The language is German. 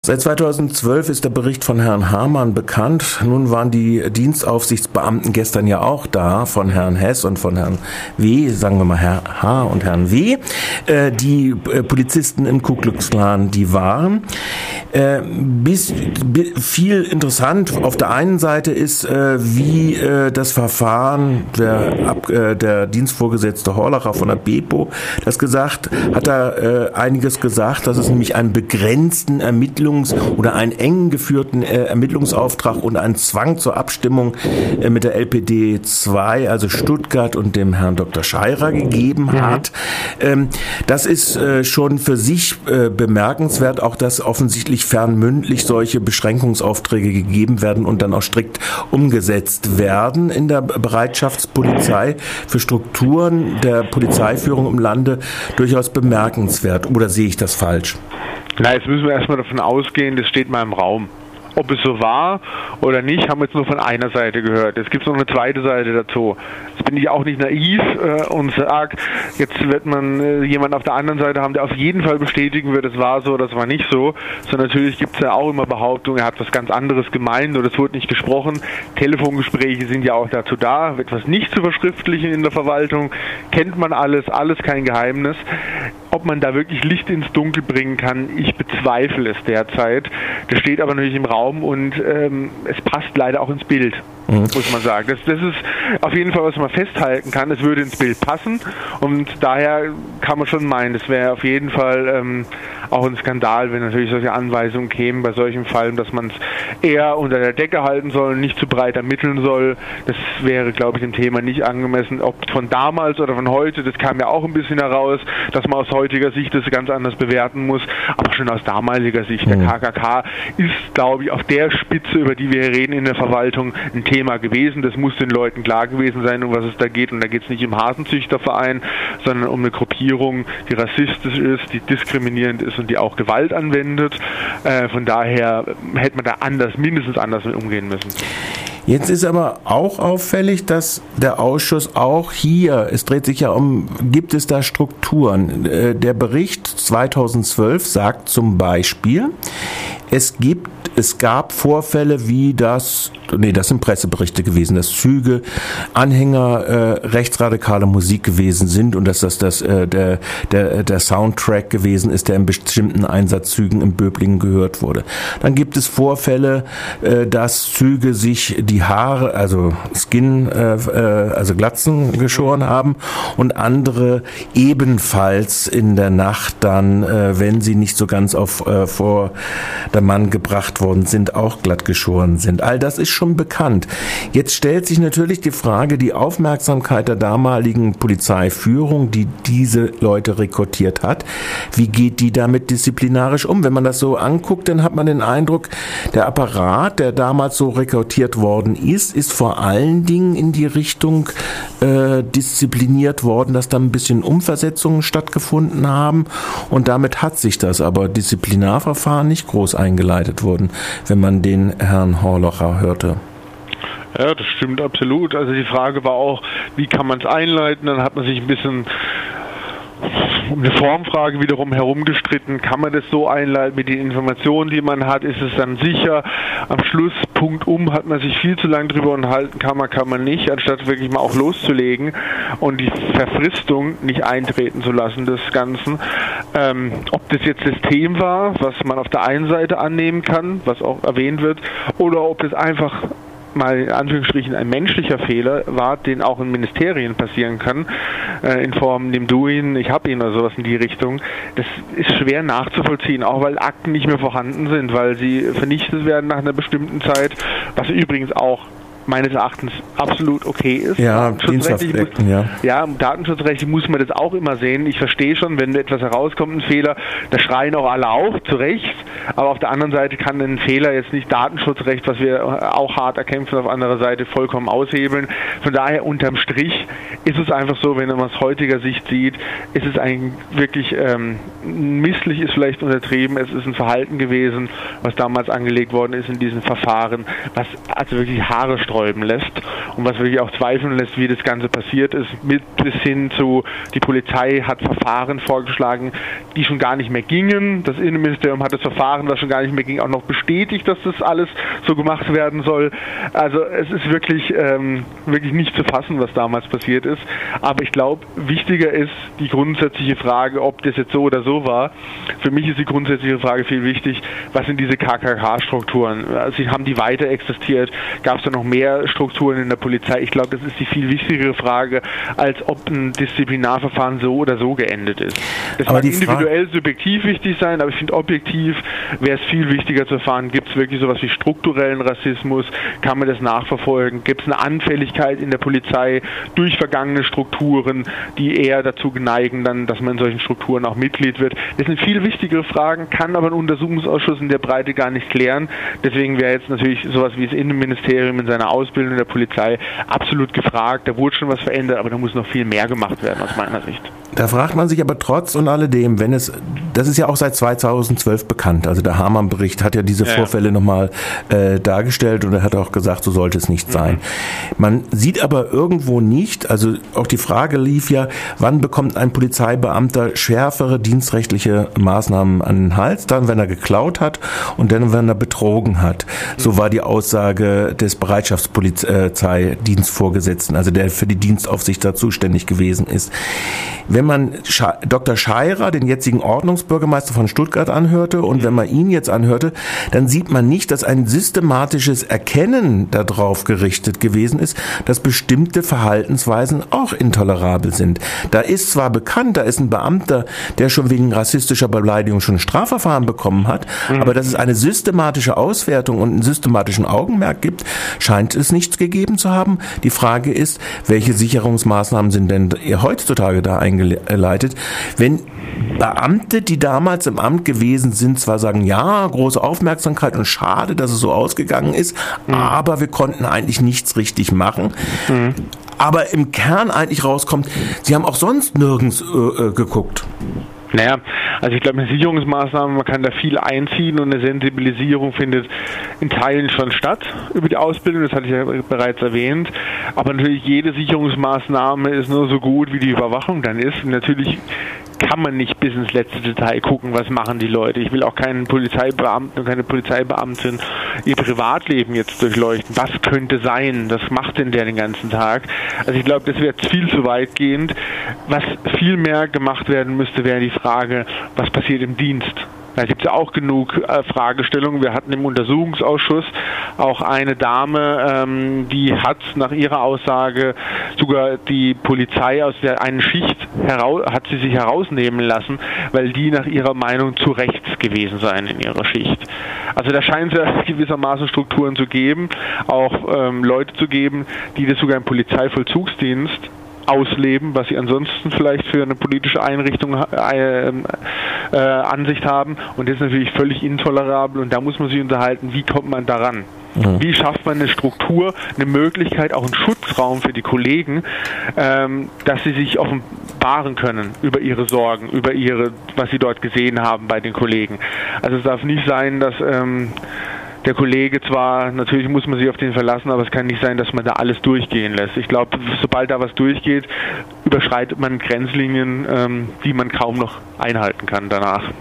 Seit 2012 ist der Bericht von Herrn Hamann bekannt. Nun waren die Dienstaufsichtsbeamten gestern ja auch da, von Herrn Hess und von Herrn W., sagen wir mal Herr H. und Herrn W., die Polizisten im Ku Klux Klan, die waren. Viel interessant auf der einen Seite ist, wie das Verfahren der Dienstvorgesetzte Horlacher von der Bepo das gesagt, hat da einiges gesagt, dass es nämlich einen begrenzten oder einen eng geführten Ermittlungsauftrag und einen Zwang zur Abstimmung mit der LPD 2, also Stuttgart und dem Herrn Dr. Scheirer gegeben hat. Das ist schon für sich bemerkenswert, auch dass offensichtlich fernmündlich solche Beschränkungsaufträge gegeben werden und dann auch strikt umgesetzt werden in der Bereitschaftspolizei. Für Strukturen der Polizeiführung im Lande durchaus bemerkenswert. Oder sehe ich das falsch? Na, jetzt müssen wir erstmal davon ausgehen, das steht mal im Raum. Ob es so war oder nicht, haben wir jetzt nur von einer Seite gehört. Es gibt noch eine zweite Seite dazu. Jetzt bin ich auch nicht naiv und sage, jetzt wird man jemanden auf der anderen Seite haben, der auf jeden Fall bestätigen wird, es war so, das war nicht so. Sondern natürlich gibt es ja auch immer Behauptungen, er hat was ganz anderes gemeint oder es wurde nicht gesprochen. Telefongespräche sind ja auch dazu da, etwas nicht zu verschriftlichen in der Verwaltung. Kennt man alles kein Geheimnis. Ob man da wirklich Licht ins Dunkel bringen kann, ich bezweifle es derzeit. Das steht aber natürlich im Raum und es passt leider auch ins Bild, muss man sagen. Das ist auf jeden Fall, was man festhalten kann. Es würde ins Bild passen und daher kann man schon meinen, es wäre auf jeden Fall auch ein Skandal, wenn natürlich solche Anweisungen kämen bei solchen Fällen, dass man es eher unter der Decke halten soll und nicht zu breit ermitteln soll. Das wäre, glaube ich, dem Thema nicht angemessen. Ob von damals oder von heute, das kam ja auch ein bisschen heraus, dass man aus heutiger Sicht das ganz anders bewerten muss, aber schon aus damaliger Sicht. Der KKK ist, glaube ich, auf der Spitze, über die wir hier reden in der Verwaltung, ein Thema gewesen. Das muss den Leuten klar gewesen sein, um was es da geht. Und da geht es nicht um Hasenzüchterverein, sondern um eine Gruppierung, die rassistisch ist, die diskriminierend ist und die auch Gewalt anwendet. Von daher hätte man da mindestens anders mit umgehen müssen. Jetzt ist aber auch auffällig, dass der Ausschuss auch hier, es dreht sich ja um, gibt es da Strukturen? Der Bericht 2012 sagt zum Beispiel, es gab Vorfälle wie das sind Presseberichte gewesen, dass Züge Anhänger rechtsradikaler Musik gewesen sind und dass das der Soundtrack gewesen ist, der in bestimmten Einsatzzügen in Böblingen gehört wurde. Dann gibt es Vorfälle, dass Züge sich die Haare, also also Glatzen geschoren haben und andere ebenfalls in der Nacht dann, wenn sie nicht so ganz vor der Mann gebracht worden sind, auch glatt geschoren sind. All das ist schon bekannt. Jetzt stellt sich natürlich die Frage, die Aufmerksamkeit der damaligen Polizeiführung, die diese Leute rekrutiert hat, wie geht die damit disziplinarisch um? Wenn man das so anguckt, dann hat man den Eindruck, der Apparat, der damals so rekrutiert worden ist vor allen Dingen in die Richtung diszipliniert worden, dass da ein bisschen Umversetzungen stattgefunden haben und damit hat sich das aber Disziplinarverfahren nicht groß eingeleitet worden, wenn man den Herrn Horlacher hörte. Ja, das stimmt absolut. Also die Frage war auch, wie kann man es einleiten? Dann hat man sich ein bisschen um eine Formfrage wiederum herumgestritten. Kann man das so einleiten mit den Informationen, die man hat? Ist es dann sicher? Am Schluss, hat man sich viel zu lange drüber unterhalten, kann man nicht, anstatt wirklich mal auch loszulegen und die Verfristung nicht eintreten zu lassen des Ganzen. Ob das jetzt System war, was man auf der einen Seite annehmen kann, was auch erwähnt wird, oder ob das einfach mal in Anführungsstrichen ein menschlicher Fehler war, den auch in Ministerien passieren kann, in Form, nimm du ihn, ich hab ihn oder sowas in die Richtung. Das ist schwer nachzuvollziehen, auch weil Akten nicht mehr vorhanden sind, weil sie vernichtet werden nach einer bestimmten Zeit, was übrigens auch meines Erachtens absolut okay ist. Ja, datenschutzrechtlich muss man das auch immer sehen. Ich verstehe schon, wenn etwas herauskommt, ein Fehler, da schreien auch alle auf, zu Recht. Aber auf der anderen Seite kann ein Fehler jetzt nicht Datenschutzrecht, was wir auch hart erkämpfen, auf anderer Seite vollkommen aushebeln. Von daher unterm Strich ist es einfach so, wenn man aus heutiger Sicht sieht, ist es eigentlich wirklich misslich, ist vielleicht untertrieben, es ist ein Verhalten gewesen, was damals angelegt worden ist in diesen Verfahren, was also wirklich Haare sträuben lässt und was wirklich auch zweifeln lässt, wie das Ganze passiert ist, bis hin zu, die Polizei hat Verfahren vorgeschlagen, die schon gar nicht mehr gingen. Das Innenministerium hat das Verfahren, was schon gar nicht mehr ging, auch noch bestätigt, dass das alles so gemacht werden soll. Also es ist wirklich nicht zu fassen, was damals passiert ist. Aber ich glaube, wichtiger ist die grundsätzliche Frage, ob das jetzt so oder so war. Für mich ist die grundsätzliche Frage viel wichtig, was sind diese KKK-Strukturen? Also haben die weiter existiert? Gab es da noch mehr Strukturen in der Polizei? Ich glaube, das ist die viel wichtigere Frage, als ob ein Disziplinarverfahren so oder so geendet ist. Das mag individuell subjektiv wichtig sein, aber ich finde, objektiv wäre es viel wichtiger zu erfahren, gibt es wirklich sowas wie strukturellen Rassismus? Kann man das nachverfolgen? Gibt es eine Anfälligkeit in der Polizei durch vergangene Strukturen, die eher dazu neigen, dann, dass man in solchen Strukturen auch Mitglied wird? Das sind viel wichtigere Fragen, kann aber ein Untersuchungsausschuss in der Breite gar nicht klären. Deswegen wäre jetzt natürlich sowas wie das Innenministerium in seiner Ausbildung in der Polizei absolut gefragt. Da wurde schon was verändert, aber da muss noch viel mehr gemacht werden aus meiner Sicht. Da fragt man sich aber trotz und alledem, das ist ja auch seit 2012 bekannt, also der Hamann-Bericht hat ja diese Vorfälle nochmal dargestellt und er hat auch gesagt, so sollte es nicht sein. Man sieht aber irgendwo nicht, also auch die Frage lief ja, wann bekommt ein Polizeibeamter schärfere dienstrechtliche Maßnahmen an den Hals? Dann, wenn er geklaut hat und dann, wenn er betrogen hat. So war die Aussage des Bereitschaftspolizeidienstvorgesetzten, also der für die Dienstaufsicht da zuständig gewesen ist. Wenn man Dr. Scheirer, den jetzigen Ordnungsbürgermeister von Stuttgart, anhörte und wenn man ihn jetzt anhörte, dann sieht man nicht, dass ein systematisches Erkennen darauf gerichtet gewesen ist, dass bestimmte Verhaltensweisen auch intolerabel sind. Da ist zwar bekannt, da ist ein Beamter, der schon wegen rassistischer Beleidigung schon ein Strafverfahren bekommen hat, aber dass es eine systematische Auswertung und einen systematischen Augenmerk gibt, scheint es nicht gegeben zu haben. Die Frage ist, welche Sicherungsmaßnahmen sind denn heutzutage da eingeleitet, wenn Beamte, die damals im Amt gewesen sind, zwar sagen, ja, große Aufmerksamkeit und schade, dass es so ausgegangen ist, aber wir konnten eigentlich nichts richtig machen. Aber im Kern eigentlich rauskommt, sie haben auch sonst nirgends geguckt. Naja, also ich glaube, eine Sicherungsmaßnahme, man kann da viel einziehen und eine Sensibilisierung findet in Teilen schon statt über die Ausbildung, das hatte ich ja bereits erwähnt, aber natürlich jede Sicherungsmaßnahme ist nur so gut, wie die Überwachung dann ist. Und natürlich kann man nicht bis ins letzte Detail gucken, was machen die Leute. Ich will auch keinen Polizeibeamten und keine Polizeibeamtin ihr Privatleben jetzt durchleuchten. Was könnte sein? Was macht denn der den ganzen Tag? Also ich glaube, das wäre viel zu weitgehend. Was viel mehr gemacht werden müsste, wäre die Frage, was passiert im Dienst? Da gibt es ja auch genug Fragestellungen. Wir hatten im Untersuchungsausschuss auch eine Dame, die hat nach ihrer Aussage sogar die Polizei aus der einen Schicht hat sie sich herausnehmen lassen, weil die nach ihrer Meinung zu rechts gewesen seien in ihrer Schicht. Also da scheint es ja gewissermaßen Strukturen zu geben, auch Leute zu geben, die das sogar im Polizeivollzugsdienst ausleben, was sie ansonsten vielleicht für eine politische Einrichtung Ansicht haben. Und das ist natürlich völlig intolerabel und da muss man sich unterhalten, wie kommt man daran? Wie schafft man eine Struktur, eine Möglichkeit, auch einen Schutzraum für die Kollegen, dass sie sich offenbaren können über ihre Sorgen, über was sie dort gesehen haben bei den Kollegen. Also es darf nicht sein, dass der Kollege zwar, natürlich muss man sich auf den verlassen, aber es kann nicht sein, dass man da alles durchgehen lässt. Ich glaube, sobald da was durchgeht, überschreitet man Grenzlinien, die man kaum noch einhalten kann danach.